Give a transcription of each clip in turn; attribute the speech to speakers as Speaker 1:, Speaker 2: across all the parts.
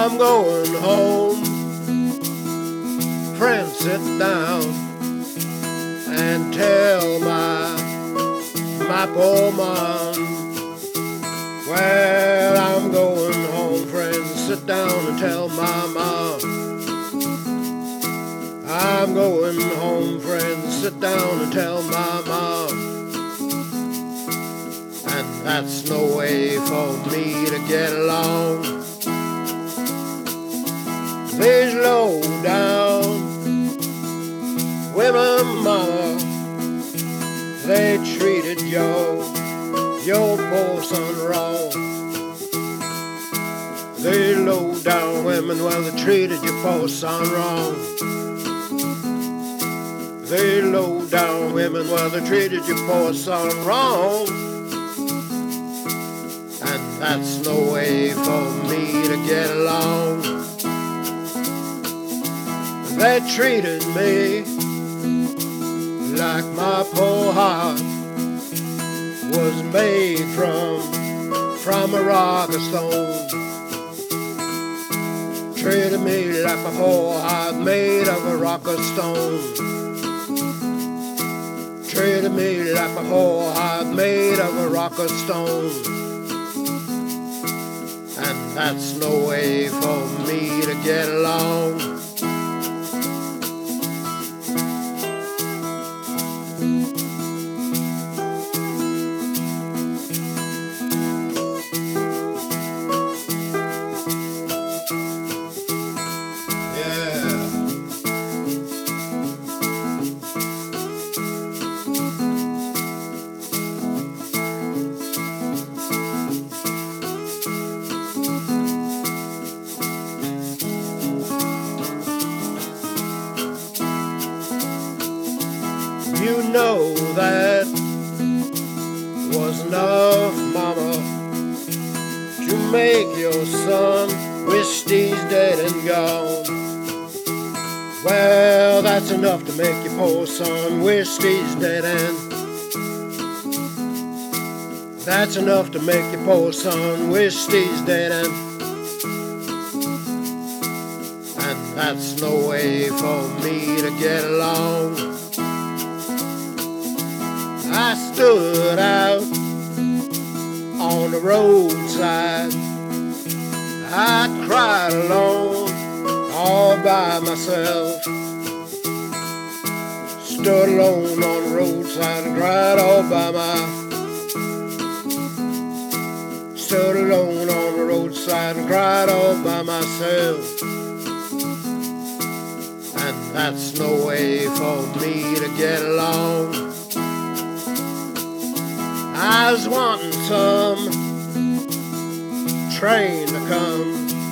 Speaker 1: I'm going home. Friends, sit down and tell my poor mom. Well, I'm going home. Friends, sit down and tell my mom. I'm going home. Friends, sit down and tell my mom. And that's no way for me to get along. These low down women, mama, they treated your poor son wrong. They low down women, well, they treated your poor son wrong. They low down women, well, they treated your poor son wrong. And that's no way for me to get along. They treated me like my poor heart was made from a rock or stone. Treated me like my poor heart made of a rock or stone. Treated me like my poor heart made of a rock or stone. And that's no way for me to get along. You know that was enough, mama, to make your son wish he's dead and gone. Well, that's enough to make your poor son wish he's dead and that's enough to make your poor son wish he's dead and that's no way for me to get along. I stood out on the roadside. I cried alone, all by myself. Stood alone on the roadside and cried all by myself. Stood alone on the roadside and cried all by myself. And that's no way for me to get along. I was wanting some train to come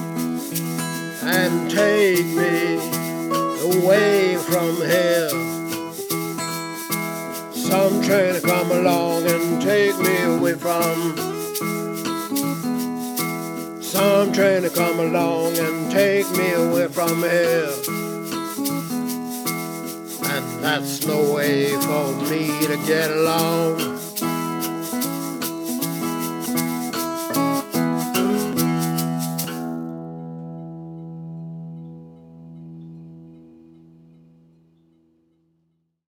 Speaker 1: and take me away from here. Some train to come along and take me away from. Some train to come along and take me away from here. And that's no way for me to get along.